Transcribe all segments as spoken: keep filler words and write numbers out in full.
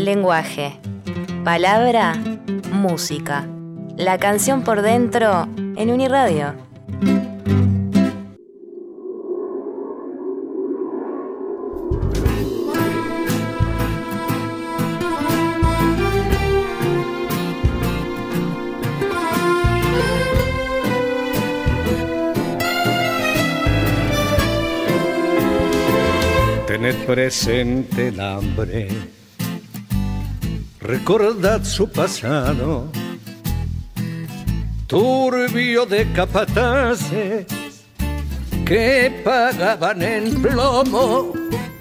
Lenguaje. Palabra, música. La canción por dentro en Uniradio. Tened presente el hambre, recordad su pasado, turbio de capataces que pagaban en plomo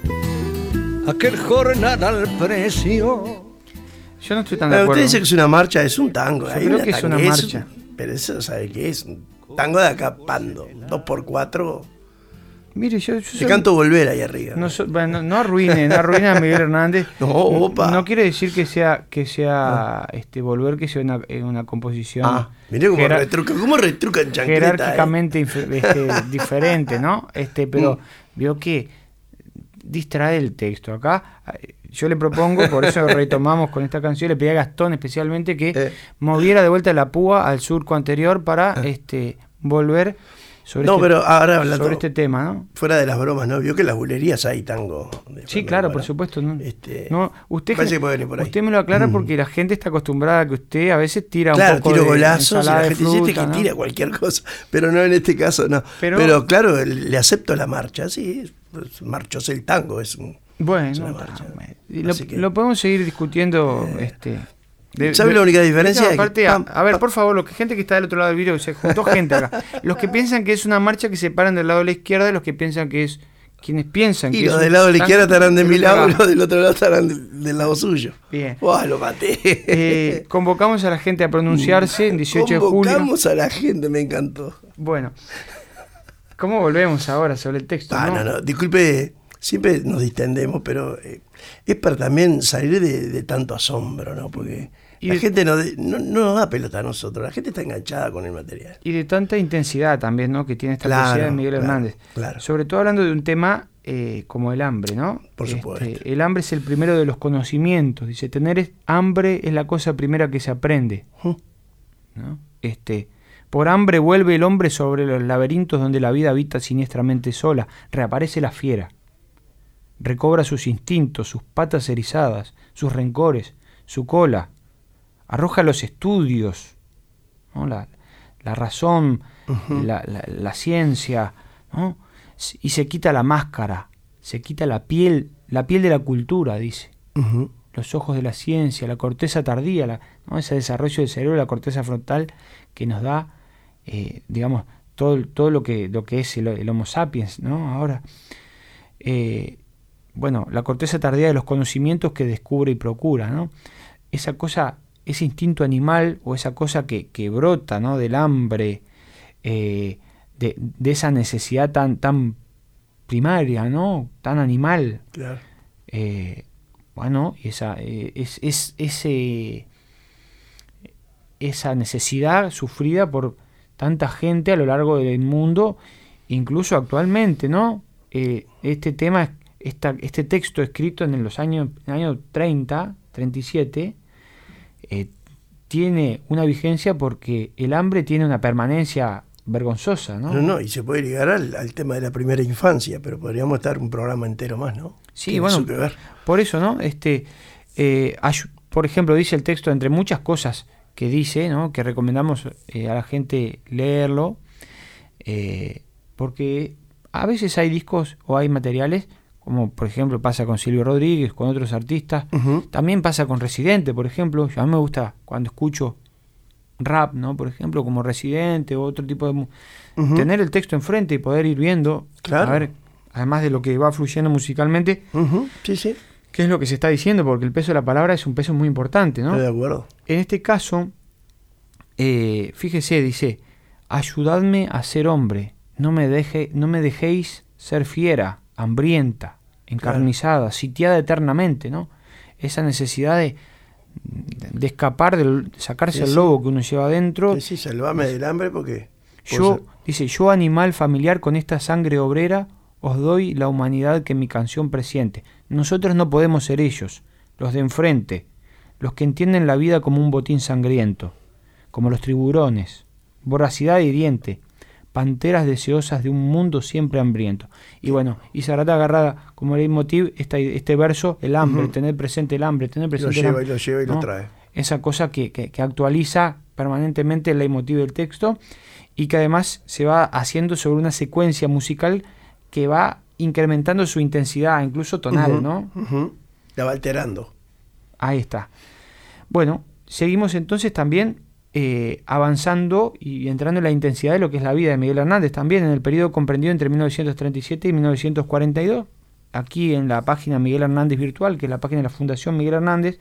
aquel jornal al precio. Yo no estoy tan de acuerdo. Usted dice que es una marcha, es un tango. Yo Hay creo que es una marcha. Pero eso, ¿sabe qué es? Un tango de acá, pando. Dos por cuatro. Mire, yo, yo Te soy, canto volver ahí arriba. no, so, bueno, no arruine, no arruine a Miguel Hernández. No, opa. No quiere decir que sea que sea este volver que sea una, una composición Ah, mire cómo jerar- retruca, cómo retruca en chancleta. jerárquicamente inf- este, diferente, ¿no? Este, pero Mm. veo que distrae el texto. Acá eh, yo le propongo, por eso retomamos con esta canción, le pedí a Gastón especialmente que Eh. moviera de vuelta la púa al surco anterior para Eh. este volver sobre, No, este, pero ahora hablando sobre este tema, ¿no? fuera de las bromas, ¿no? Vio que en las bulerías hay tango. de Sí, Fernando claro, por Alvarado. supuesto. No, Este, no, usted, parece que puede venir por ahí. usted me lo aclara Mm. porque la gente está acostumbrada a que usted a veces tira Claro, un poco tiro de golazos y ensalada la de gente dice fruta, "Este que ¿no? tira cualquier cosa", pero no en este caso, no. Pero- Pero, claro, le acepto la marcha, sí, pues, marchóse el tango, es un... Bueno, Es una no, marcha. y lo, Así que- lo podemos seguir discutiendo. Eh, este, de- ¿sabe de- la única diferencia? de- Es que aparte, a, pam, a ver, pam. por favor, lo que gente que está del otro lado del video, se juntó gente acá. Los que piensan que es una marcha que se paran del lado de la izquierda, y los que piensan que es. Quienes piensan Y que los es del un lado de la izquierda tanque, estarán de del mi otro lado y lado. los del otro lado estarán del, del lado suyo. Bien. ¡Buah, lo maté! Eh, convocamos a la gente a pronunciarse el dieciocho de julio. Convocamos a la gente, me encantó. Bueno, ¿cómo volvemos ahora sobre el texto? Ah, no, no, disculpe, siempre nos distendemos, pero eh, es para también salir de, de tanto asombro, ¿no? Porque Y la de- gente no, de- no, no nos da pelota a nosotros, la gente está enganchada con el material. Y de tanta intensidad también, ¿no? Que tiene esta Claro, poesía de Miguel claro, Hernández. claro. Sobre todo hablando de un tema eh, como el hambre, ¿no? Por supuesto. Este, el hambre es el primero de los conocimientos. Dice, tener es- hambre es la cosa primera que se aprende, ¿Mm? ¿no? Este, por hambre vuelve el hombre sobre los laberintos donde la vida habita siniestramente sola. Reaparece la fiera. Recobra sus instintos, sus patas erizadas, sus rencores, su cola. Arroja los estudios, ¿no? la, la razón, Ujú. la, la- la ciencia, ¿no? S- y se quita la máscara, se quita la piel, la piel de la cultura, dice. Ujú. Los ojos de la ciencia, la corteza tardía, la, ¿no? Ese desarrollo del cerebro, la corteza frontal que nos da, eh, digamos, todo, todo lo que, lo que es el, el Homo sapiens, ¿no? Ahora, eh, bueno, la corteza tardía de los conocimientos que descubre y procura, ¿no? Esa cosa, ese instinto animal o esa cosa que, que brota, ¿no? Del hambre, eh, de, de esa necesidad tan, tan primaria, ¿no? Tan animal. Claro. Eh, bueno, y esa, eh, es, es, ese, esa necesidad sufrida por tanta gente a lo largo del mundo, incluso actualmente, ¿no? Eh, este tema, esta, este texto escrito en los años, en el año treinta, treinta y siete, eh, tiene una vigencia porque el hambre tiene una permanencia vergonzosa, ¿no? No, no, y se puede ligar al, al tema de la primera infancia, pero podríamos estar un programa entero más, ¿no? Sí, Tiene bueno, eso que ver. por eso, ¿no? Este, eh, ayu- por ejemplo, dice el texto, entre muchas cosas que dice, ¿no? Que recomendamos eh, a la gente leerlo, eh, porque a veces hay discos o hay materiales, como por ejemplo pasa con Silvio Rodríguez, con otros artistas, Ujú. también pasa con Residente, por ejemplo. Yo, a mí me gusta cuando escucho rap, ¿no? Por ejemplo, como Residente o otro tipo de... mu- Ujú. Tener el texto enfrente y poder ir viendo, Claro. a ver, además de lo que va fluyendo musicalmente, Ujú. Sí, sí, qué es lo que se está diciendo, porque el peso de la palabra es un peso muy importante, ¿no? estoy de acuerdo. En este caso, eh, fíjese, dice, ayudadme a ser hombre, no me, deje, no me dejéis ser fiera, hambrienta, encarnizada, sitiada eternamente, ¿no? Esa necesidad de, de escapar, de sacarse Sí, el sí. lobo que uno lleva adentro. Sí, sí, salvame del hambre porque... Yo, dice, yo animal familiar con esta sangre obrera, os doy la humanidad que mi canción presiente. Nosotros no podemos ser ellos, los de enfrente, los que entienden la vida como un botín sangriento, como los tiburones, voracidad hiriente, panteras deseosas de un mundo siempre hambriento. Y bueno, y Sarat agarra como leitmotiv este, este verso, el hambre, uh-huh. tener presente el hambre, tener presente lo lleva, el hambre. Y lo lleva y ¿no? lo trae. Esa cosa que, que, que actualiza permanentemente el leitmotiv del texto y que además se va haciendo sobre una secuencia musical que va incrementando su intensidad, incluso tonal, uh-huh. ¿no? Uh-huh. La va alterando. Ahí está. Bueno, seguimos entonces también eh, avanzando y entrando en la intensidad de lo que es la vida de Miguel Hernández, también en el periodo comprendido entre mil novecientos treinta y siete y mil novecientos cuarenta y dos. Aquí en la página Miguel Hernández Virtual, que es la página de la Fundación Miguel Hernández,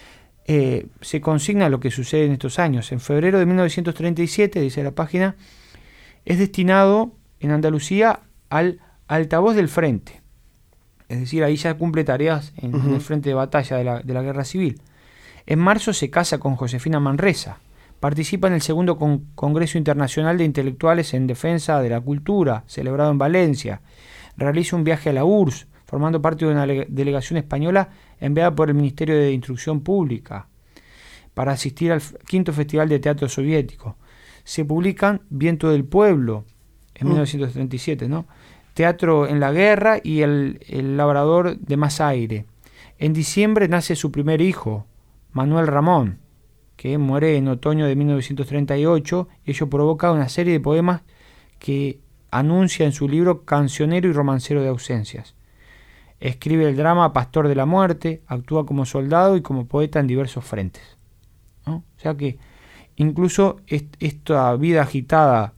eh, se consigna lo que sucede en estos años. En febrero de mil novecientos treinta y siete, dice la página, es destinado en Andalucía al altavoz del frente. Es decir, ahí ya cumple tareas en, uh-huh. en el frente de batalla de la, de la Guerra Civil. En marzo se casa con Josefina Manresa. Participa en el segundo con- Congreso Internacional de Intelectuales en Defensa de la Cultura, celebrado en Valencia. Realiza un viaje a la U R S S, formando parte de una le- delegación española enviada por el Ministerio de Instrucción Pública para asistir al f- quinto Festival de Teatro Soviético. Se publican Viento del Pueblo, en uh-huh. mil novecientos treinta y siete, ¿no? Teatro en la Guerra y el, el Labrador de Más Aire. En diciembre nace su primer hijo, Manuel Ramón, que muere en otoño de mil novecientos treinta y ocho, y ello provoca una serie de poemas que anuncia en su libro Cancionero y Romancero de Ausencias. Escribe el drama Pastor de la Muerte, actúa como soldado y como poeta en diversos frentes, ¿no? O sea que incluso est- esta vida agitada,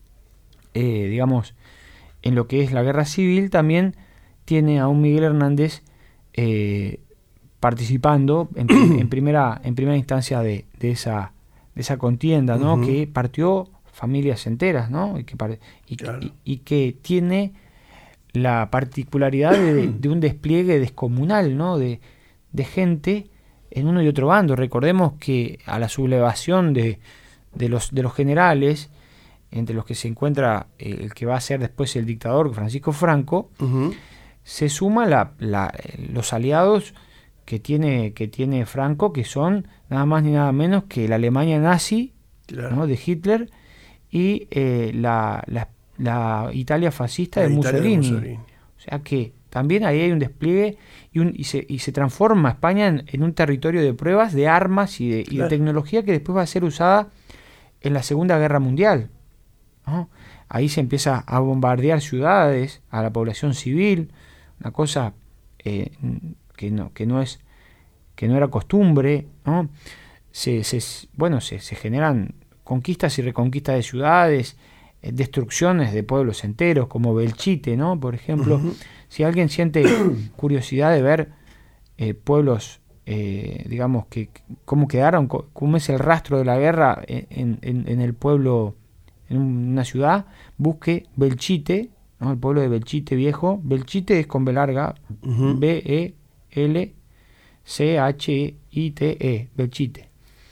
eh, digamos, en lo que es la Guerra Civil, también tiene a un Miguel Hernández eh, participando en, en, primera, en primera instancia de, de, esa, de esa contienda, ¿no? Uh-huh. Que partió familias enteras, ¿no? Y que, y, claro. y, y que tiene la particularidad de, de un despliegue descomunal, ¿no? De, de gente en uno y otro bando. Recordemos que a la sublevación de, de, los, de los generales, entre los que se encuentra el que va a ser después el dictador Francisco Franco, uh-huh. se suma la, la, los aliados que tiene, que tiene Franco, que son nada más ni nada menos que la Alemania nazi, claro. ¿no? de Hitler, y eh, la, la, la Italia fascista la de, Italia Mussolini. de Mussolini. O sea que también ahí hay un despliegue y, un, y, se, y se transforma España en, en un territorio de pruebas de armas y de, claro. y de tecnología que después va a ser usada en la Segunda Guerra Mundial, ¿no? Ahí se empieza a bombardear ciudades, a la población civil, una cosa eh, que no que no es que no era costumbre, ¿no? Se, se bueno se, se generan conquistas y reconquistas de ciudades, eh, destrucciones de pueblos enteros, como Belchite, ¿no? Por ejemplo, uh-huh. si alguien siente curiosidad de ver eh, pueblos, eh, digamos que cómo quedaron, cómo es el rastro de la guerra en, en, en el pueblo, en una ciudad, busque Belchite, ¿no? El pueblo de Belchite Viejo. Belchite es con B larga, uh-huh. B E L C H I T E, Belchite.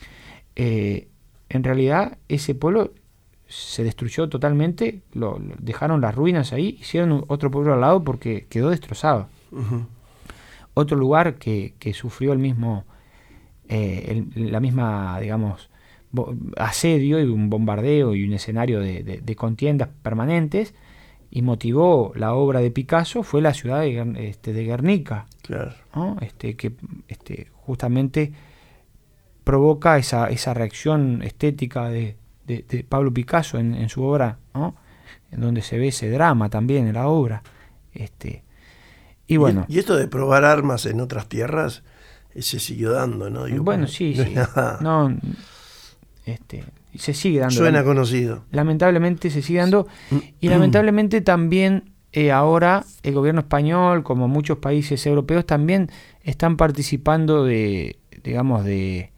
Eh, en realidad ese pueblo se destruyó totalmente, lo, lo dejaron las ruinas ahí, hicieron otro pueblo al lado porque quedó destrozado. Uh-huh. Otro lugar que, que sufrió el mismo, eh, el, la misma, digamos, bo- asedio y un bombardeo y un escenario de, de, de contiendas permanentes y motivó la obra de Picasso fue la ciudad de, este, de Guernica, claro. ¿no? este, que este, justamente provoca esa, esa reacción estética de, de, de Pablo Picasso en, en su obra, ¿no? En donde se ve ese drama también en la obra. Este, y bueno. Y, y esto de probar armas en otras tierras eh, se siguió dando, ¿no? Digo, bueno, sí, sí. No, este, se sigue dando. Suena conocido. Lamentablemente se sigue dando. Y lamentablemente también eh, ahora el gobierno español, como muchos países europeos, también están participando de, digamos, de,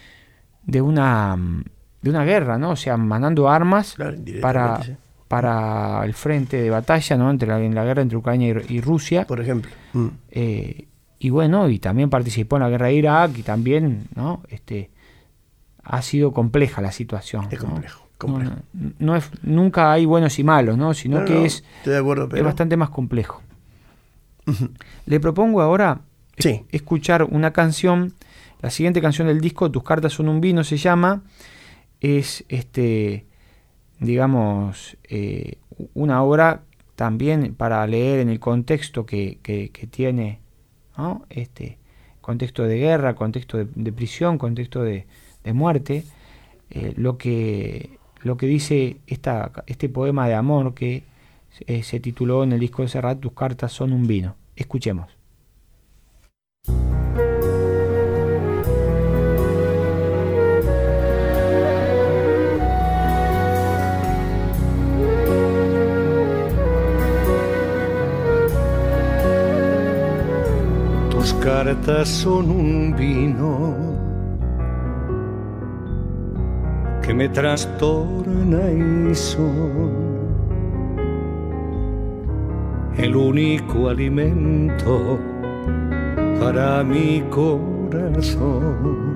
de una de una guerra, ¿no? O sea, mandando armas claro, para, sí. para el frente de batalla, ¿no? Entre la, en la guerra entre Ucrania y, y Rusia. Por ejemplo. Mm. Eh, y bueno, y también participó en la guerra de Irak y también, ¿no? Este, ha sido compleja la situación. Es ¿no? complejo. complejo. No, no es, nunca hay buenos y malos, ¿no? Sino no, que no, es, estoy de acuerdo, pero... es bastante más complejo. Uh-huh. Le propongo ahora sí. escuchar una canción. La siguiente canción del disco, Tus cartas son un vino, se llama. Es, este, digamos, eh, una obra también para leer en el contexto que, que, que tiene, ¿no? Este, contexto de guerra, contexto de, de prisión, contexto de, de muerte. Eh, lo que lo que dice esta, este poema de amor que eh, se tituló en el disco de Serrat, Tus cartas son un vino. Escuchemos. Tus cartas son un vino que me trastorna y son el único alimento para mi corazón.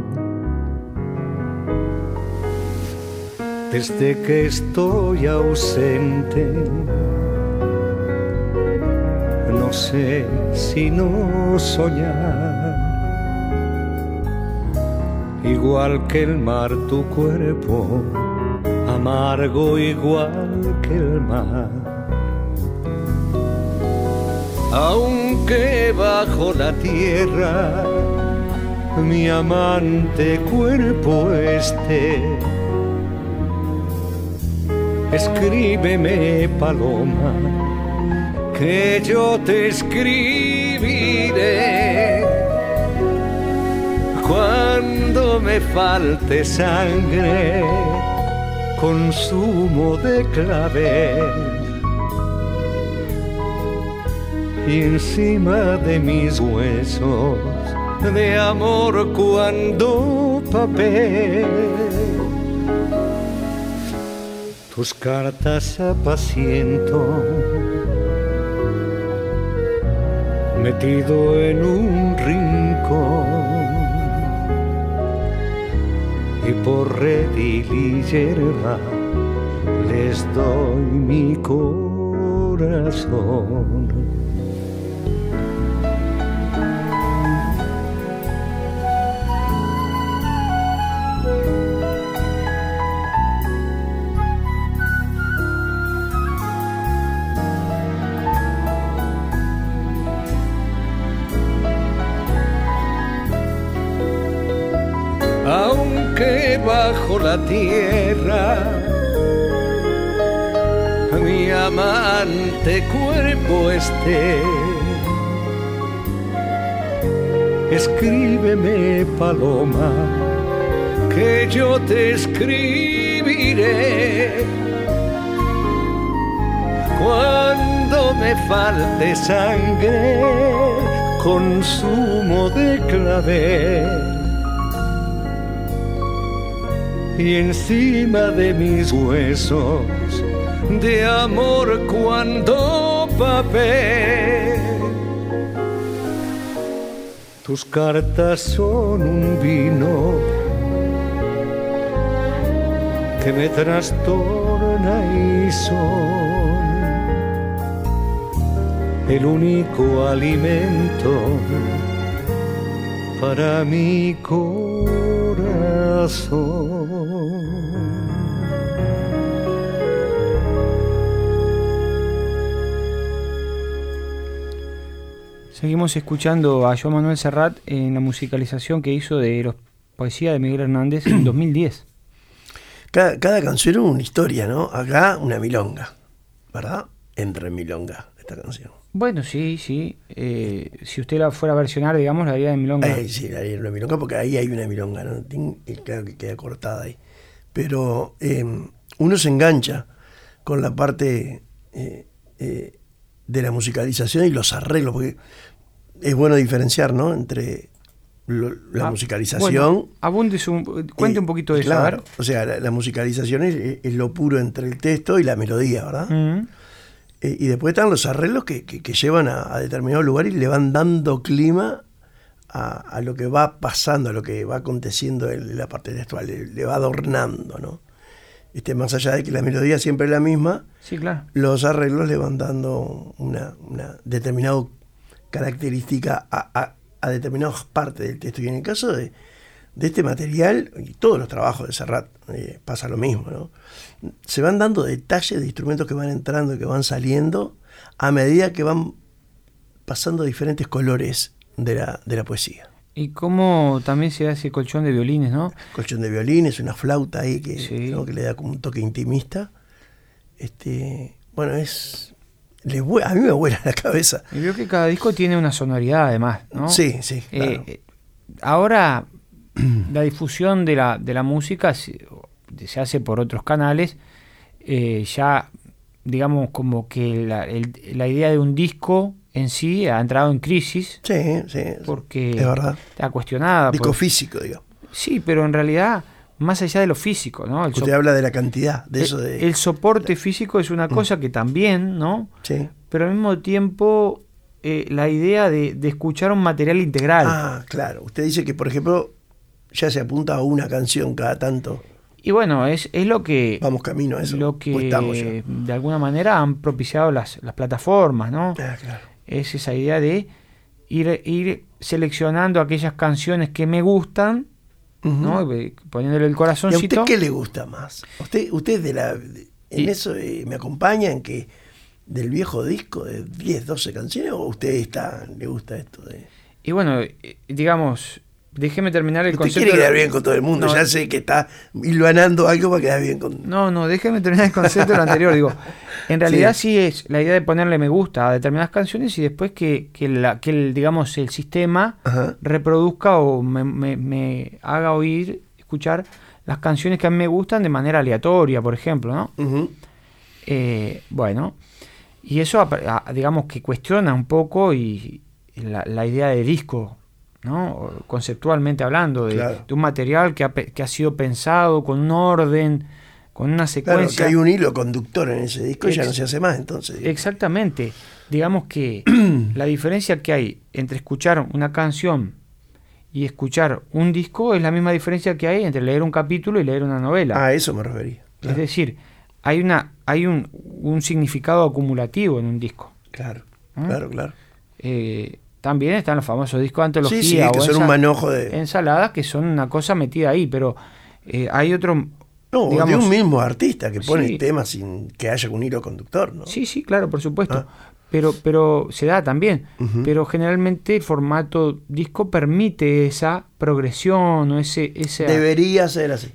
Desde que estoy ausente, no sé si no soñar. Igual que el mar tu cuerpo, amargo igual que el mar. Aunque bajo la tierra mi amante cuerpo esté, escríbeme, paloma, que yo te escribiré. Cuando me falte sangre, consumo de clavel, y encima de mis huesos de amor cuando papel. Tus cartas apaciento, metido en un rincón, y por redil y hierba les doy mi corazón. Aunque bajo la tierra mi amante cuerpo esté, escríbeme, paloma, que yo te escribiré. Cuando me falte sangre, consumo de clavel, y encima de mis huesos de amor cuando papel. Tus cartas son un vino que me trastorna y son el único alimento para mi corazón. Seguimos escuchando a Joan Manuel Serrat en la musicalización que hizo de los poesía de Miguel Hernández en dos mil diez. Cada, cada canción es una historia, ¿no? Acá una milonga, ¿verdad? Entra en milonga esta canción. Bueno, sí, sí. Eh, si usted la fuera a versionar, digamos, la haría de milonga. Eh, sí, la haría de milonga porque ahí hay una milonga, ¿no? Y claro que queda cortada ahí. Pero eh, uno se engancha con la parte eh, eh, de la musicalización y los arreglos, porque es bueno diferenciar, ¿no? Entre lo, la ah, musicalización. Bueno, abunde su, cuente eh, un poquito de eso. Claro, o sea, la, la musicalización es, es lo puro entre el texto y la melodía, ¿verdad? Uh-huh. Eh, y después están los arreglos que, que, que llevan a, a determinado lugar y le van dando clima a, a lo que va pasando, a lo que va aconteciendo en la parte textual, le, le va adornando, ¿no? Este, más allá de que la melodía siempre es la misma, sí, claro, los arreglos le van dando una, una determinada característica a, a, a determinadas partes del texto. Y en el caso de, de este material, y todos los trabajos de Serrat, eh, pasa lo mismo, ¿no? Se van dando detalles de instrumentos que van entrando y que van saliendo a medida que van pasando diferentes colores de la, de la poesía. Y cómo también se hace colchón de violines, ¿no? Colchón de violines, una flauta ahí que, sí. ¿no? que le da como un toque intimista. Este, bueno, es... Le, a mí me vuela la cabeza. Y veo que cada disco tiene una sonoridad además, ¿no? Sí, sí, claro. Eh, ahora, la difusión de la, de la música se, se hace por otros canales. Eh, ya, digamos, como que la, el, la idea de un disco en sí ha entrado en crisis. Sí, sí. Porque es verdad. Está cuestionada. Disco por, físico, digamos. Sí, pero en realidad, más allá de lo físico, ¿no? El Usted so- habla de la cantidad, de el, eso de... El soporte físico es una cosa que también, ¿no? Sí. Pero al mismo tiempo, eh, la idea de, de escuchar un material integral. Ah, claro. Usted dice que, por ejemplo, ya se apunta a una canción cada tanto. Y bueno, es, es lo que... Vamos camino a eso. Lo que ¿O estamos ya? de alguna manera han propiciado las, las plataformas, ¿no? Ah, claro. Es esa idea de ir, ir seleccionando aquellas canciones que me gustan, Uh-huh. ¿no? Poniéndole el ¿Y a corazoncito. usted qué le gusta más? ¿Usted, usted de la, de, en Y- eso eh, me acompaña en que del viejo disco de diez, doce canciones o usted está le gusta esto de... Y bueno, eh, digamos, déjeme terminar el Usted concepto. quiere quedar bien con todo el mundo, No, ya sé que está hilvanando algo para quedar bien con... No, no, déjeme terminar el concepto de lo anterior. Digo, en realidad sí. sí es la idea de ponerle me gusta a determinadas canciones y después que, que, la, que el, digamos, el sistema Ajá. reproduzca o me, me, me haga oír, escuchar las canciones que a mí me gustan de manera aleatoria, por ejemplo, ¿no? Uh-huh. Eh, bueno, y eso, a- a- digamos, que cuestiona un poco y, y la, la idea de disco, ¿no? Conceptualmente hablando, de, Claro. de un material que ha, pe- que ha sido pensado con un orden, con una Claro, secuencia. que hay un hilo conductor en ese disco y ya Ex- no se hace más entonces. Exactamente. Digamos que la diferencia que hay entre escuchar una canción y escuchar un disco es la misma diferencia que hay entre leer un capítulo y leer una novela. Ah, a eso me refería. Claro, Es decir, hay una hay un, un significado acumulativo en un disco. claro, ¿Mm? claro, claro. Eh, también están los famosos discos de antología Sí, sí, que o son ensa- un manojo de... ensaladas que son una cosa metida ahí, pero eh, hay otro... No, digamos, de un mismo artista que pone sí. temas sin que haya un hilo conductor, ¿no? Sí, sí, claro, por supuesto. Ah. Pero, pero se da también. Ujú. Pero generalmente el formato disco permite esa progresión o ese... ese Debería ser así.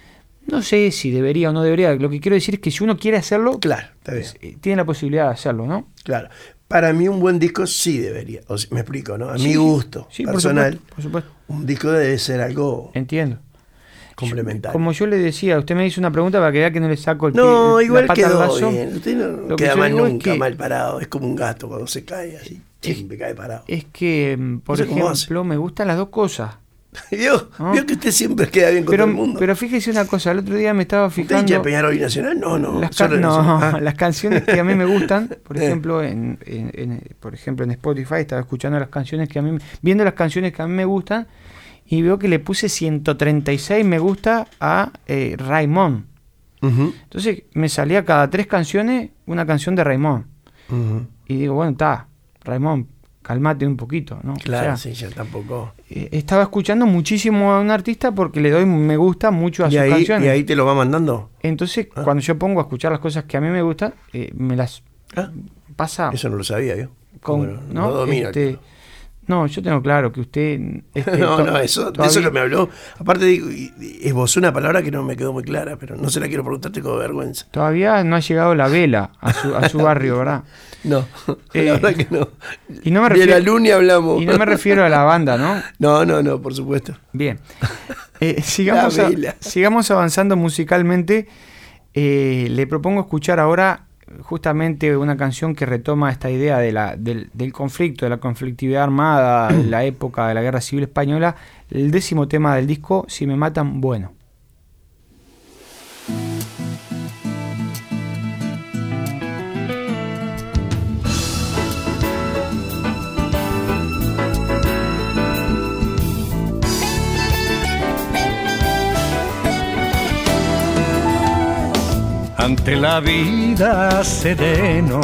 No sé si debería o no debería. Lo que quiero decir es que si uno quiere hacerlo, Claro, está bien. eh, tiene la posibilidad de hacerlo, ¿no? Claro. Para mí un buen disco sí debería. O sea, me explico, ¿no? A Sí, mi gusto sí, por personal, supuesto, por supuesto. un disco debe ser algo Entiendo. complementario. Como yo le decía, usted me hizo una pregunta para que vea que no le saco el No, pie, el- igual la pata al quedó vaso. bien. Usted no Lo que queda yo mal digo es nunca, que- mal parado. Es como un gato cuando se cae así. Siempre cae parado. Es que, mm, por No sé cómo ejemplo, me gustan las dos cosas. ¿Vio? ¿No? ¿Vio que usted siempre queda bien con Pero, todo el mundo? pero fíjese una cosa, el otro día me estaba ¿Usted fijando... hincha de Peñarol y Nacional? No, no. las, ca- solo no, Nacional. Ah. las canciones que a mí me gustan, por Eh. ejemplo, en, en- en- por ejemplo en Spotify estaba escuchando las canciones que a mí, viendo las canciones que a mí me gustan y veo que le puse ciento treinta y seis me gusta a eh, Raimón. Ujú, Entonces me salía cada tres canciones una canción de Raimón. ujú. Y digo, bueno, está, Raimón, calmate un poquito, ¿no? Claro, O sea, sí, ya tampoco. eh, estaba escuchando muchísimo a un artista porque le doy me gusta mucho a ¿Y sus ahí, canciones. ¿Y ahí te lo va mandando? Entonces, Ah. cuando yo pongo a escuchar las cosas que a mí me gustan, eh, me las Ah, pasa eso no lo sabía yo. con... Bueno, ¿no? domino. Este, no, yo tengo claro que usted... este, no, to- no, eso, de todavía, eso que me habló. Aparte, digo, y- y esbozó una palabra que no me quedó muy clara, pero no se la quiero preguntar, tengo vergüenza. todavía no ha llegado la vela a su, a su barrio, ¿verdad? No, Eh, la verdad que no. Y no me Ni a la refiero, luna ni hablamos. y no me refiero a la banda, ¿no? No, no, no, por supuesto. Bien. Eh, sigamos, La a- vela. sigamos avanzando musicalmente. Eh, le propongo escuchar ahora justamente una canción que retoma esta idea de la, del, del conflicto, de la conflictividad armada, de la época de la Guerra Civil Española. El décimo tema del disco, Si me matan, bueno. Ante la vida sereno,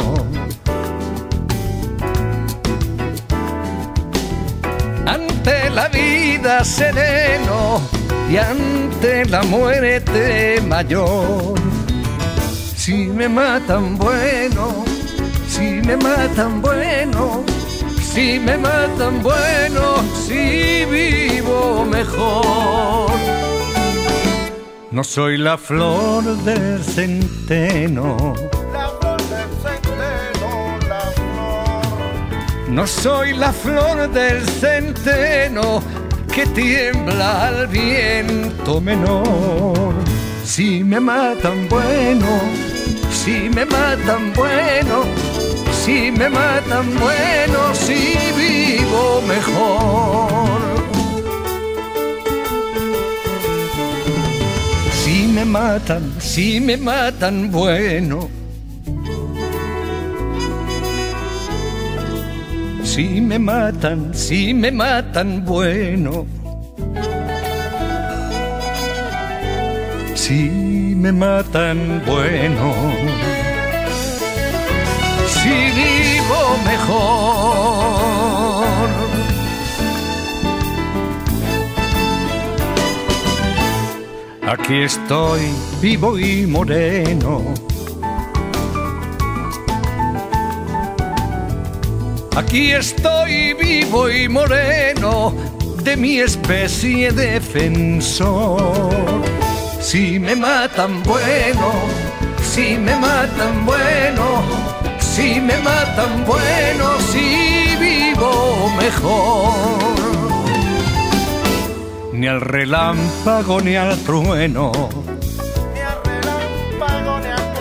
ante la vida sereno y ante la muerte mayor. Si me matan bueno, si me matan bueno, si me matan bueno, si vivo mejor. No soy la flor del centeno, la flor del centeno, la flor. No soy la flor del centeno que tiembla al viento menor. Si me matan bueno, si me matan bueno, si me matan bueno, si vivo mejor. Si me matan, si me matan bueno, si me matan, si me matan bueno, si me matan bueno, si vivo mejor. Aquí estoy vivo y moreno, aquí estoy vivo y moreno, de mi especie defensor. Si me matan bueno, si me matan bueno, si me matan bueno, si vivo mejor. Ni al relámpago ni al trueno, Ni al relámpago ni al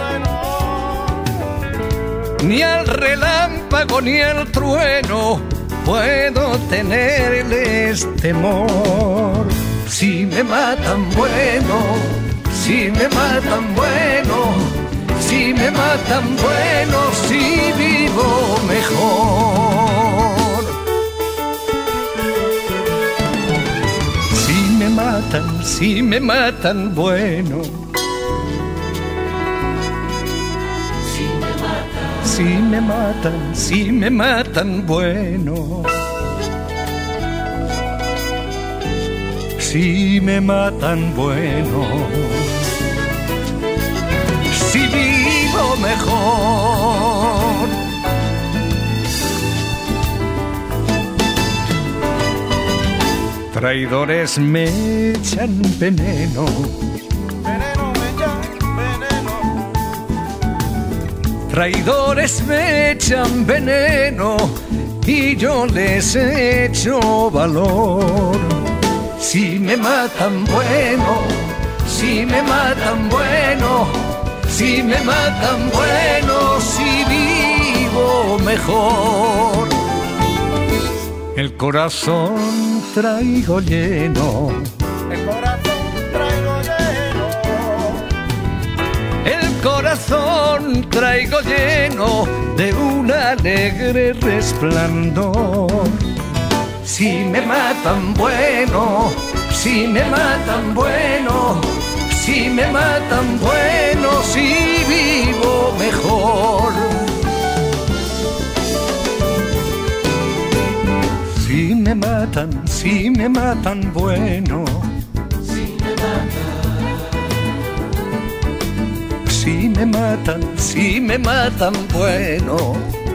trueno, ni al relámpago ni al trueno puedo tenerles temor. Si me matan bueno, si me matan bueno, si me matan bueno, si vivo mejor. Si me matan, si me matan bueno, si me matan, si me matan bueno, si me matan bueno, si vivo mejor. Traidores me echan veneno, veneno me echan, veneno. traidores me echan veneno y yo les echo valor. Si me matan bueno, si me matan bueno, si me matan bueno, si vivo mejor. El corazón traigo lleno, El corazón traigo lleno, el corazón traigo lleno de un alegre resplandor. Si me matan bueno, si me matan bueno, si me matan bueno, si vivo mejor. Si me matan, si me matan bueno, si me matan, si me matan, si me matan bueno,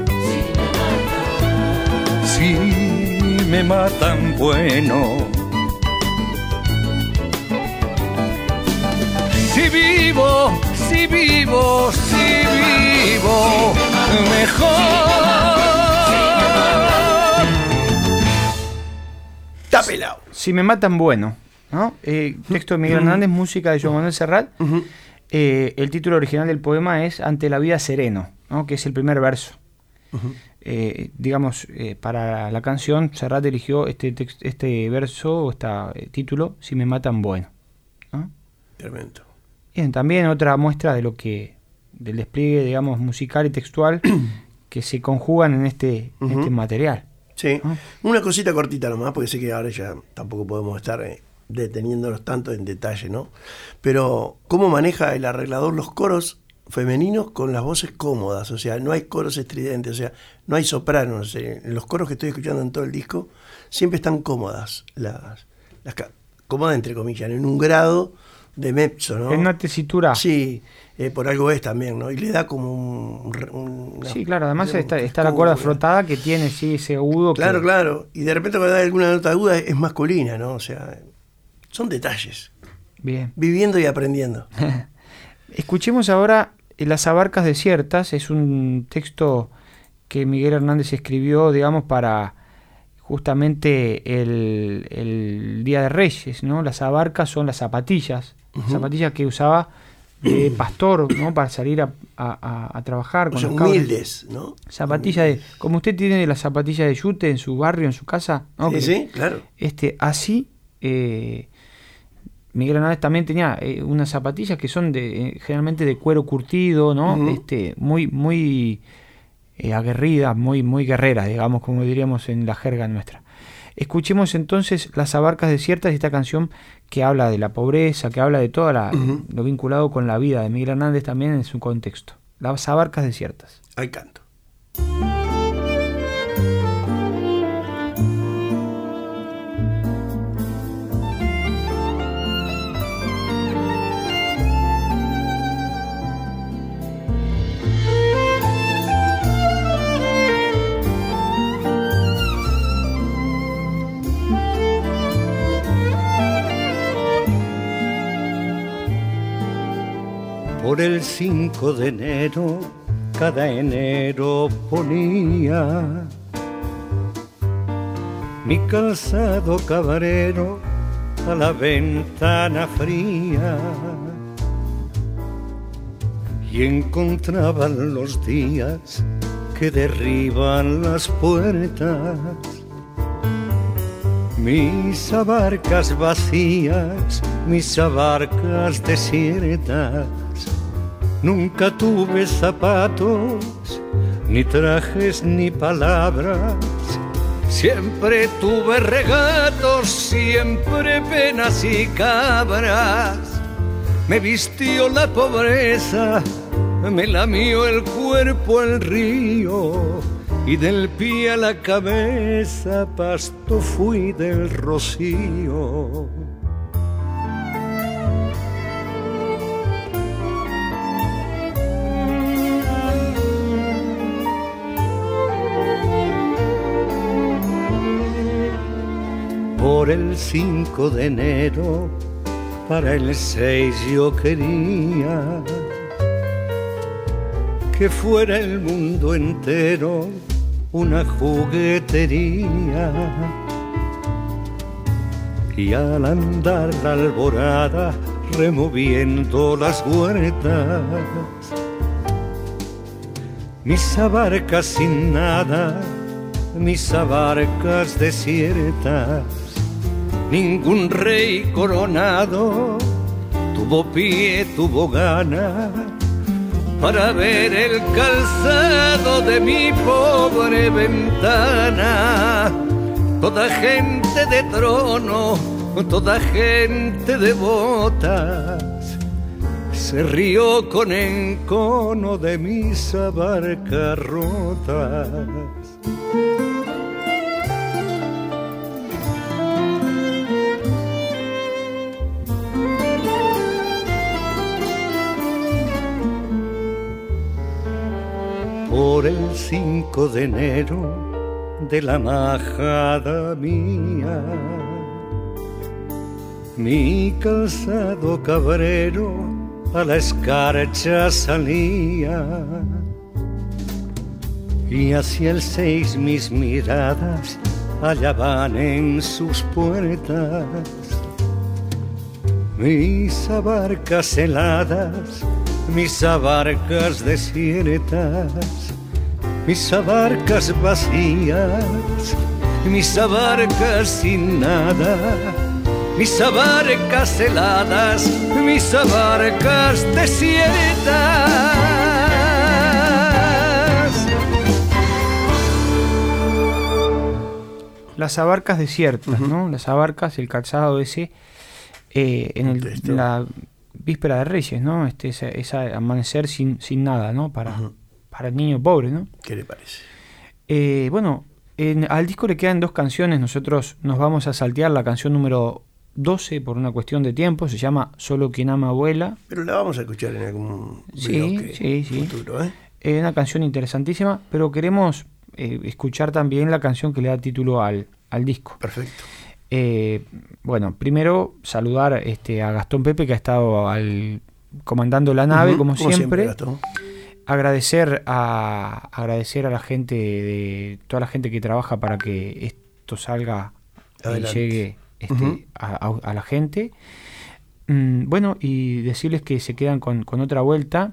si me matan bueno, si vivo, si vivo, si vivo mejor. Está pelado. Si me matan bueno, ¿no? Eh, texto de Miguel Hernández, música de Joan Manuel Serrat. Uh-huh. Eh, el título original del poema es Ante la vida sereno, ¿no? Que es el primer verso. Uh-huh. Eh, digamos, eh, para la canción Serrat eligió este, text- este verso o este eh, título, Si me matan bueno, ¿no? Tremendo. Bien, también otra muestra de lo que del despliegue, digamos, musical y textual que se conjugan en este, en Ujú. este material. Sí, Ah. una cosita cortita nomás, porque sé que ahora ya tampoco podemos estar eh, deteniéndonos tanto en detalle, ¿no? Pero, ¿cómo maneja el arreglador los coros femeninos con las voces cómodas, o sea, no hay coros estridentes, o sea, no hay sopranos. Eh, los coros que estoy escuchando en todo el disco siempre están cómodas, las, las cómodas entre comillas, en un grado de mezzo, ¿no? En una tesitura. Sí, eh, por algo es también, ¿no? Y le da como un... un una, sí, claro, además un, está, está la cuerda frotada que tiene, sí, ese agudo. Claro, que... claro, y de repente cuando da alguna nota aguda es masculina, ¿no? O sea, son detalles. Bien. Viviendo y aprendiendo. Escuchemos ahora Las Abarcas Desiertas, es un texto que Miguel Hernández escribió, digamos, para justamente el, el Día de Reyes, ¿no? Las abarcas son las zapatillas, uh-huh. zapatillas que usaba de pastor, ¿no? Para salir a, a, a trabajar. Con o sea, los humildes, ¿no? Zapatillas de, como usted tiene las zapatillas de yute en su barrio, en su casa, ¿no? Sí, que, sí, claro. Este, así, eh, Miguel Hernández también tenía eh, unas zapatillas que son de eh, generalmente de cuero curtido, ¿no? Uh-huh. Este, muy, muy eh, aguerridas, muy, muy guerreras, digamos, como diríamos en la jerga nuestra. Escuchemos entonces Las Abarcas Desiertas, esta canción que habla de la pobreza, que habla de todo uh-huh. lo vinculado con la vida de Miguel Hernández también en su contexto. Las Abarcas Desiertas. Ahí canto. Por el cinco de enero, cada enero ponía mi calzado cabrero a la ventana fría y encontraban los días que derriban las puertas, mis abarcas vacías, mis abarcas desiertas. Nunca tuve zapatos, ni trajes, ni palabras. Siempre tuve regatos, siempre penas y cabras. Me vistió la pobreza, me lamió el cuerpo el río, y del pie a la cabeza pasto fui del rocío. Por el cinco de enero, para el seis yo quería que fuera el mundo entero una juguetería. Y al andar la alborada removiendo las huertas, mis abarcas sin nada, mis abarcas desiertas. Ningún rey coronado tuvo pie, tuvo gana para ver el calzado de mi pobre ventana. Toda gente de trono, toda gente de botas, se rió con encono de mis abarcas rotas. Por el cinco de enero de la majada mía, mi calzado cabrero a la escarcha salía, y hacia el seis mis miradas hallaban en sus puertas mis abarcas heladas, mis abarcas desiertas, mis abarcas vacías, mis abarcas sin nada, mis abarcas heladas, mis abarcas desiertas. Las abarcas desiertas, uh-huh. ¿no? Las abarcas, el calzado ese, eh, en, el, en la víspera de Reyes, ¿no? Este, esa, esa amanecer sin, sin nada, ¿no? Para, uh-huh. para el niño pobre, ¿no? ¿Qué le parece? Eh, bueno, en, al disco le quedan dos canciones. Nosotros nos vamos a saltear la canción número doce por una cuestión de tiempo. Se llama Solo quien ama vuela. Pero la vamos a escuchar en algún sí, bloque sí, sí. futuro, ¿eh? Es una canción interesantísima, pero queremos eh, escuchar también la canción que le da título al, al disco. Perfecto. Eh, bueno, primero saludar este, a Gastón Pepe, que ha estado al, comandando la nave, uh-huh, como, como siempre. siempre Gastón. Agradecer a agradecer a la gente, de toda la gente que trabaja para que esto salga y llegue este, uh-huh. a, a, a la gente. Mm, bueno, y decirles que se quedan con, con otra vuelta.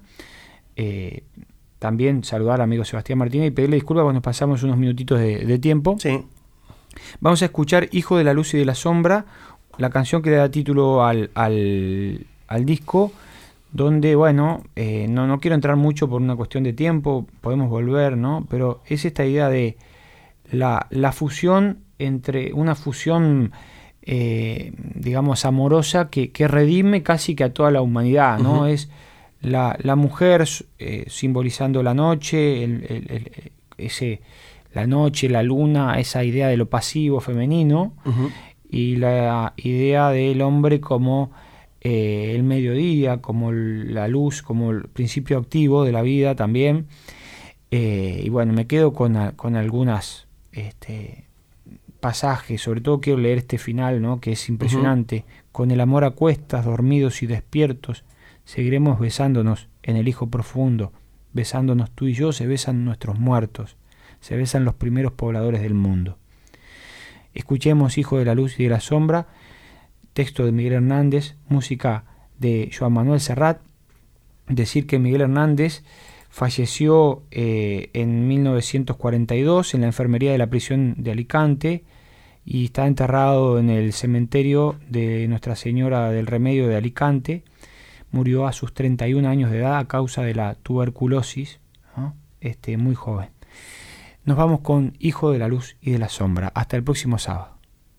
Eh, también saludar al amigo Sebastián Martínez y pedirle disculpas cuando nos pasamos unos minutitos de, de tiempo. Sí. Vamos a escuchar Hijo de la Luz y de la Sombra, la canción que le da título al, al, al disco, donde, bueno, eh, no, no quiero entrar mucho por una cuestión de tiempo, podemos volver, ¿no? Pero es esta idea de la, la fusión entre una fusión, eh, digamos, amorosa que, que redime casi que a toda la humanidad, ¿no? Uh-huh. Es la, la mujer eh, simbolizando la noche, el, el, el, ese... la noche, la luna, esa idea de lo pasivo femenino, uh-huh. y la idea del hombre como eh, el mediodía, como el, la luz, como el principio activo de la vida también. Eh, y bueno, me quedo con, con algunas este, pasajes, sobre todo quiero leer este final, ¿no? Que es impresionante. Uh-huh. Con el amor a cuestas, dormidos y despiertos, seguiremos besándonos en el Hijo profundo, besándonos tú y yo, se besan nuestros muertos. Se besan los primeros pobladores del mundo. Escuchemos Hijo de la Luz y de la Sombra, texto de Miguel Hernández, música de Joan Manuel Serrat. Decir que Miguel Hernández falleció eh, en mil novecientos cuarenta y dos en la enfermería de la prisión de Alicante y está enterrado en el cementerio de Nuestra Señora del Remedio de Alicante. Murió a sus treinta y un años de edad a causa de la tuberculosis, ¿no? este, muy joven. Nos vamos con Hijo de la Luz y de la Sombra. Hasta el próximo sábado.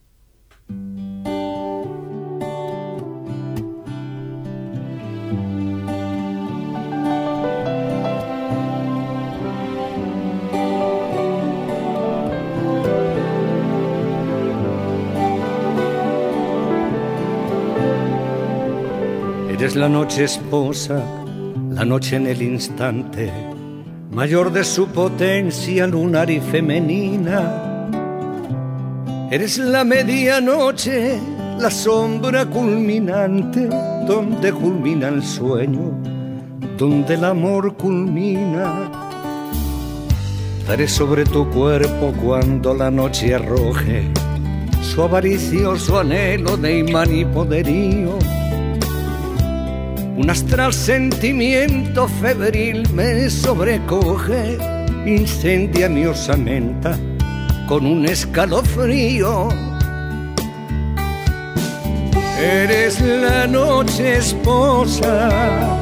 Eres la noche esposa, la noche en el instante mayor de su potencia lunar y femenina. Eres la medianoche, la sombra culminante, donde culmina el sueño, donde el amor culmina. Daré sobre tu cuerpo cuando la noche arroje su avaricioso anhelo de imán y poderío. Un astral sentimiento febril me sobrecoge, incendia mi osamenta con un escalofrío. Eres la noche esposa,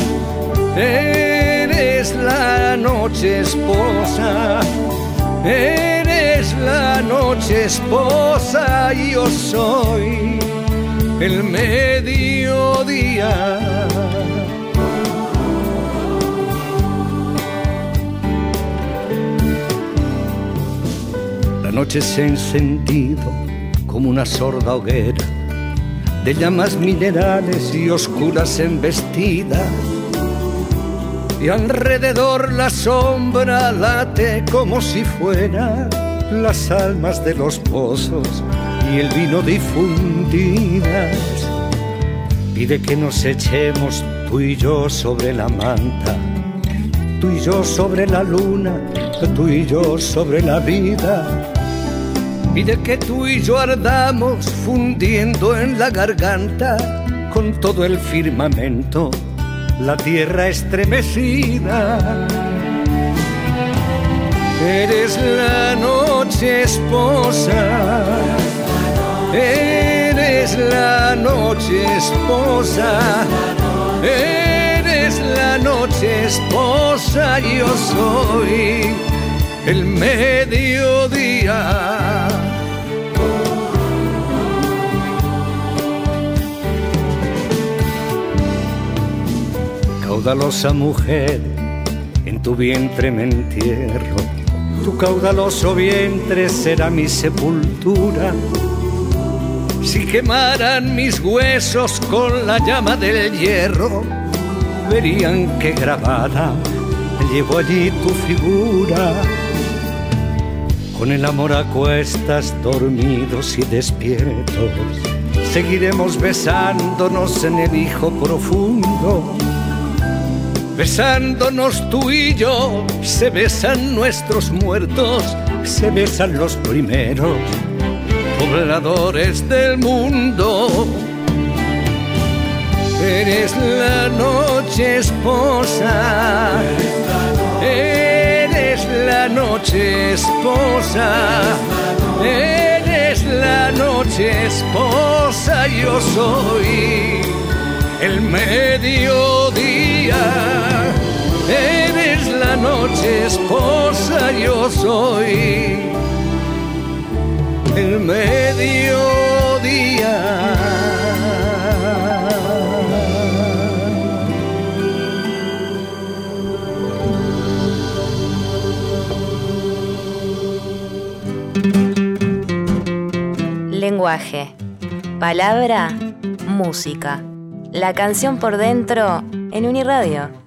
eres la noche esposa, eres la noche esposa, y yo soy el mediodía. La noche se ha encendido como una sorda hoguera de llamas minerales y oscuras embestidas, y alrededor la sombra late como si fuera las almas de los pozos y el vino difundidas. Pide que nos echemos tú y yo sobre la manta, tú y yo sobre la luna, tú y yo sobre la vida. Pide que tú y yo ardamos fundiendo en la garganta con todo el firmamento, la tierra estremecida. Eres la noche esposa, eres la noche esposa, eres la noche esposa, yo soy el mediodía. caudalosa mujer, en tu vientre me entierro. Tu caudaloso vientre será mi sepultura. Si quemaran mis huesos con la llama del hierro, verían que grabada llevo allí tu figura. Con el amor a cuestas, dormidos y despiertos, seguiremos besándonos en el hijo profundo. Besándonos tú y yo, se besan nuestros muertos, se besan los primeros pobladores del mundo. Eres la noche esposa, eres la noche esposa, eres la noche esposa, yo soy el mediodía. Eres la noche esposa, yo soy el mediodía. Lenguaje, palabra, música. La canción por dentro en Uniradio.